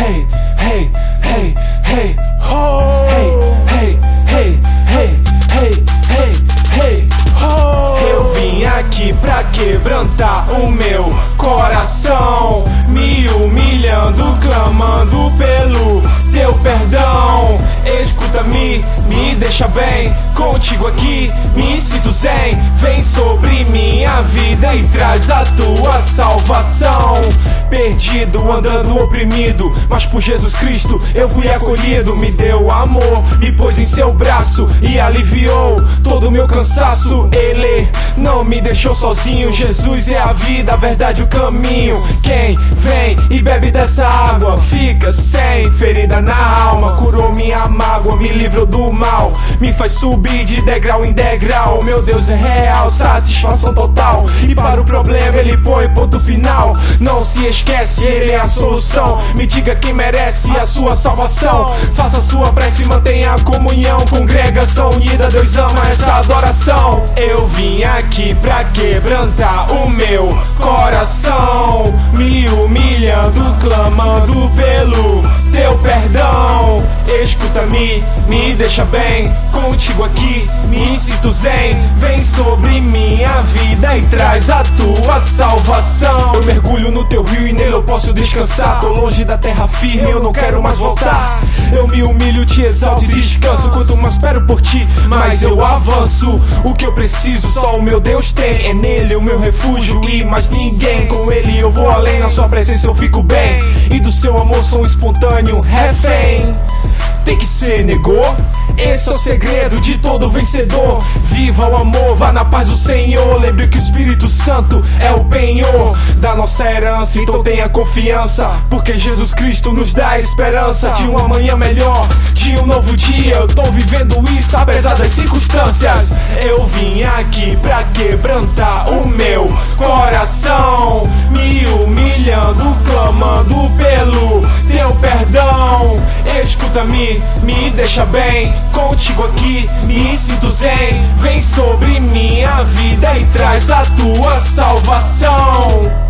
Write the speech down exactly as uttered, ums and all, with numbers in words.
hey, hey, hey, hey, oh. Hey, hey, hey, hey, hey, hey, hey, oh. Eu vim aqui pra quebrantar o meu coração, me humilhando, clamando pelo teu perdão. Escuta-me, me deixa bem, contigo aqui me sinto zen. Vem sobre minha vida e traz a tua salvação. Perdido, andando oprimido, mas por Jesus Cristo eu fui acolhido. Me deu amor, me pôs em seu braço e aliviou todo o meu cansaço. Ele não me deixou sozinho. Jesus é a vida, a verdade, o caminho. Quem vem e bebe dessa água fica sem ferida na alma. Curou minha mágoa, me livrou do mal, me faz subir de degrau em degrau. Meu Deus é real, satisfação total. E para o problema ele põe ponto final. Não se esquece, ele é a solução. Me diga quem merece a sua salvação. Faça sua prece, mantenha a comunhão. Congregação unida, Deus ama essa adoração. Eu vim aqui pra quebrantar o meu coração, me humilhando, clamando pelo teu perdão. Escuta-me, me deixa bem, contigo aqui me sinto zen. Vem sobre minha vida e traz a tua salvação. Eu mergulho no teu rio e nele eu posso descansar. Tô longe da terra firme, eu não quero mais voltar. Eu me humilho, te exalto e descanso. Quanto mais espero por ti, mais eu avanço. O que eu preciso só o meu Deus tem. É nele o meu refúgio e mais ninguém. Com ele eu vou além, na sua presença eu fico bem. E do seu amor sou um espontâneo refém. Tem que ser, negou? Esse é o segredo de todo vencedor. Viva o amor, vá na paz do Senhor. Lembre que o Espírito Santo é o penhor da nossa herança. Então tenha confiança, porque Jesus Cristo nos dá a esperança de um amanhã melhor, de um novo dia. Eu tô vivendo isso apesar das circunstâncias. Eu vim aqui pra quebrantar o meu coração, me humilhando, clamando pelo teu perdão. Escuta-me, me deixa bem, contigo aqui me sinto zen. Vem sobre minha vida e traz a tua salvação.